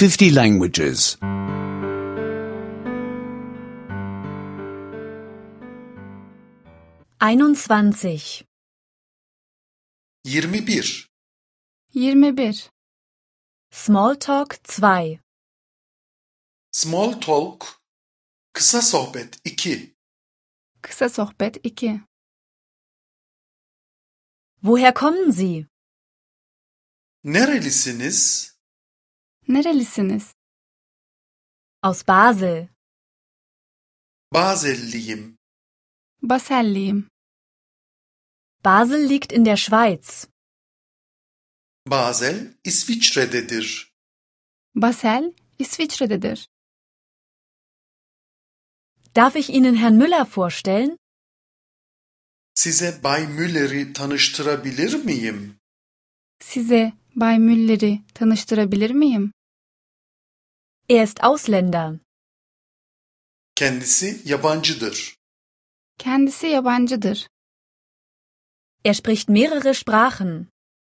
50 languages. 21. 21. 21. Smalltalk 2. Small talk, kısa sohbet 2. Kısa sohbet 2. Woher kommen Sie? Nerelisiniz? Nerelisiniz? Aus Basel. Bazelliyim. Baselliyim. Basel liegt in der Schweiz. Basel, İsviçre'dedir. Basel, İsviçre'dedir. Darf ich Ihnen Herrn Müller vorstellen? Size Bay Müller'i tanıştırabilir miyim? Size Bay Müller'i tanıştırabilir miyim? Er ist Ausländer. Kendisi yabancıdır. Kendisi yabancıdır. Er spricht mehrere Sprachen.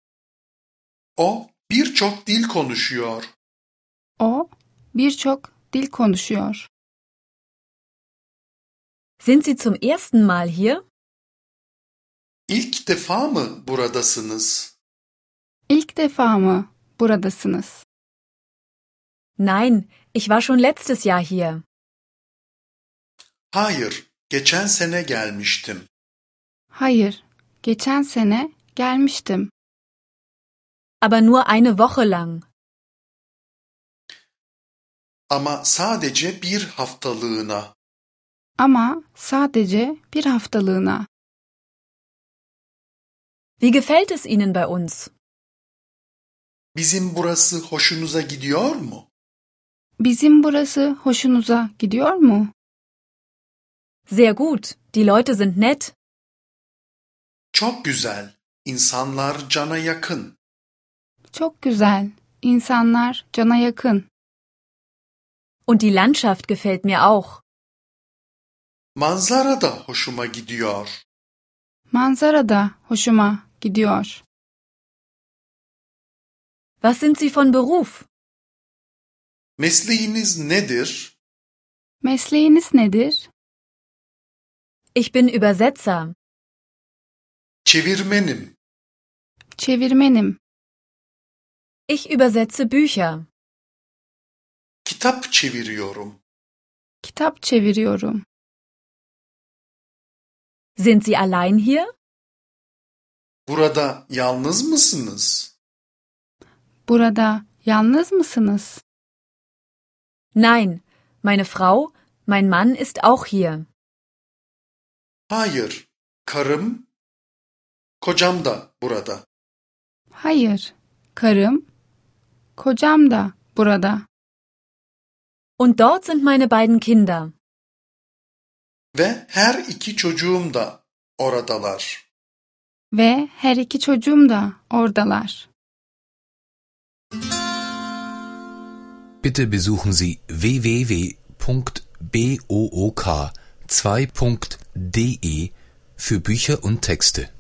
O birçok dil konuşuyor. O birçok dil konuşuyor. Sind Sie zum ersten Mal hier? İlk defa mı buradasınız? İlk defa mı buradasınız? Nein, ich war schon letztes Jahr hier. Hayır, geçen sene gelmiştim. Hayır, geçen sene gelmiştim. Aber nur eine Woche lang. Ama sadece bir haftalığına. Ama sadece bir haftalığına. Wie gefällt es Ihnen bei uns? Bizim burası hoşunuza gidiyor mu? Bizim burası hoşunuza gidiyor mu? Sehr gut, die Leute sind nett. Çok güzel. İnsanlar cana yakın. Çok güzel. İnsanlar cana yakın. Und die Landschaft gefällt mir auch. Manzara da hoşuma gidiyor. Manzara da hoşuma gidiyor. Was sind Sie von Beruf? Mesleğiniz nedir? Mesleğiniz nedir? Ich bin Übersetzer. Çevirmenim. Çevirmenim. Ich übersetze Bücher. Kitap çeviriyorum. Kitap çeviriyorum. Sind Sie allein hier? Burada yalnız mısınız? Burada yalnız mısınız? Nein, meine Frau, mein Mann ist auch hier. Hayır, karım, kocam da burada. Hayır, karım, kocam da burada. Und dort sind meine beiden Kinder. Ve her iki çocuğum da oradalar. Ve her iki çocuğum da oradalar. Bitte besuchen Sie www.book2.de für Bücher und Texte.